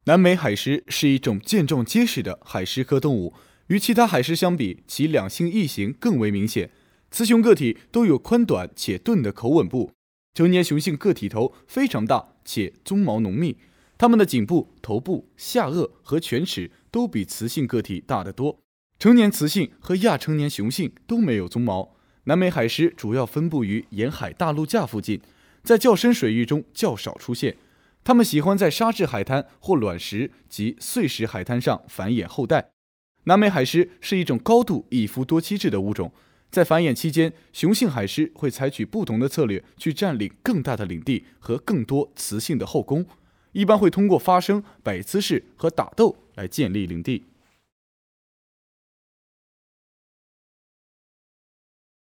南美海狮是一种健壮结实的海狮科动物，与其他海狮相比，其两性异形更为明显。雌雄个体都有宽短且钝的口吻部，成年雄性个体头非常大且鬃毛浓密，它们的颈部、头部、下颚和犬齿都比雌性个体大得多。成年雌性和亚成年雄性都没有鬃毛。南美海狮主要分布于沿海大陆架附近，在较深水域中较少出现。它们喜欢在沙质海滩或卵石及碎石海滩上繁衍后代。南美海狮是一种高度一夫多妻制的物种，在繁衍期间，雄性海狮会采取不同的策略去占领更大的领地和更多雌性的后宫，一般会通过发声、摆姿势和打斗来建立领地。